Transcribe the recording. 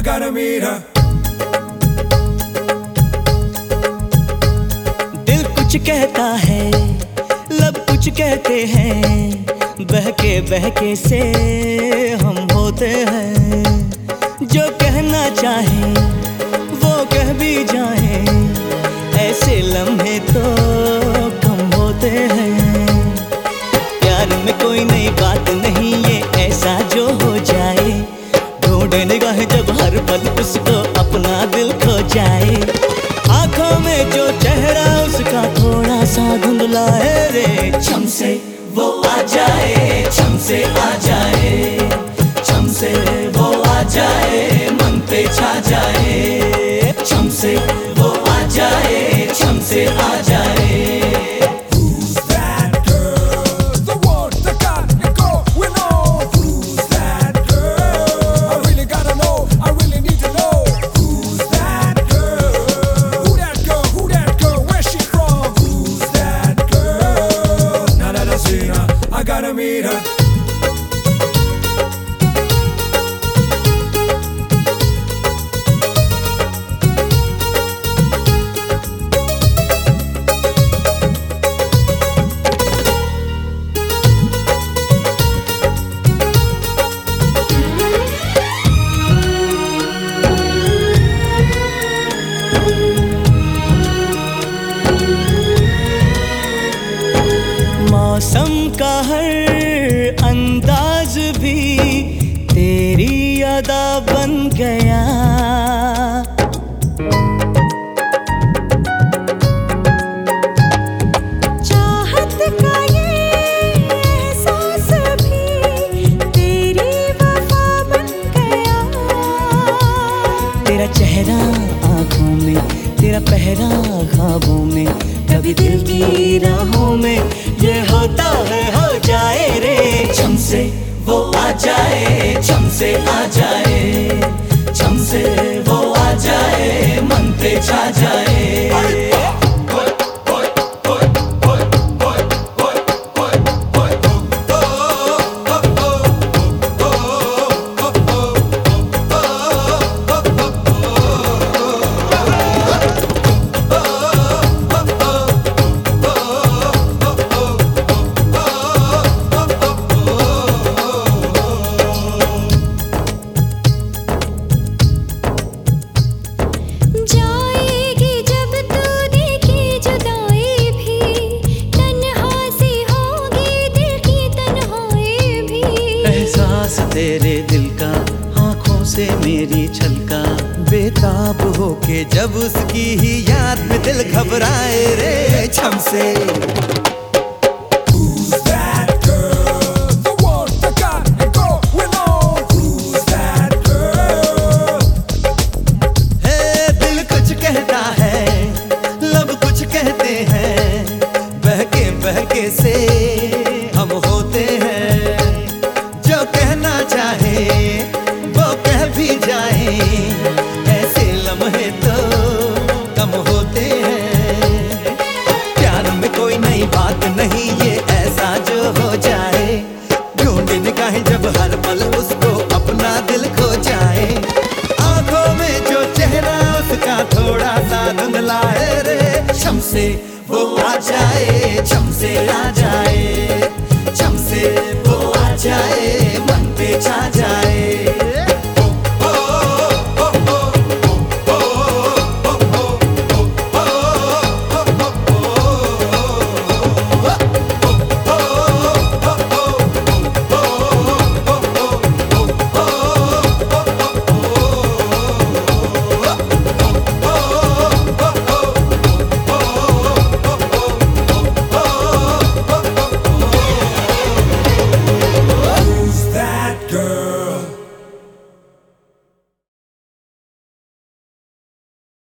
gotta meet her. दिल कुछ कहता है, लब कुछ कहते हैं, बहके बहके से हम होते हैं। जो कहना चाहे वो कह भी जाए, ऐसे लम्हे तो कम होते हैं। प्यार में कोई नई बात नहीं, ये ऐसा जो हो जाए, ढूंढे निगाह जब हर पल उसको अपना दिल खो जाए। आंखों में जो चेहरा उसका थोड़ा सा धुंधला है रे, छम से वो आ जाए, छम से आ जाए, छम से वो आ जाए, मन पे छा जाए, छम से वो आ जाए, छम से आ जाए। Who's that girl? The one that got me going on. Who's that girl? I really gotta know. I really need to know. Who's that girl? Who that girl? Who that girl? Where's she from? Who's that girl? Now that I've seen her, I gotta meet her. मौसम का हर अंदाज भी तेरी अदा बन गया। चाहत का ये एहसास भी तेरी वफा बन गया। तेरा चेहरा आँखों में, तेरा पहरा ख्वाबों में, कभी दिल की राहों में ये होता है हो जाए रे। छम से वो आ जाए, छम से आ जाए, छम से वो आ जाए, मन पे छा जाए। जाएगी जब तू देखी जुदाई भी, तन्हा सी होगी दिल की तन्हाई भी। एहसास तेरे दिल का आँखों से मेरी छलका, बेताब होके जब उसकी ही याद में दिल घबराए रे। छम से Who's that girl? The one that got me going on. Who's that girl? है दिल कुछ कहता है, लब कुछ कहते हैं, बहके बहके से हम होते हैं। जो कहना चाहे वो कह भी जाए, ऐसे लम्हे तो कम होते हैं। प्यार में कोई नई बात नहीं, ये ऐसा जो हो जाए, ढूंढे निगाहें जब हर पल उसको अपना दिल खो जाए। आंखों में जो चेहरा उसका थोड़ा सा धुंधला है रे, छम से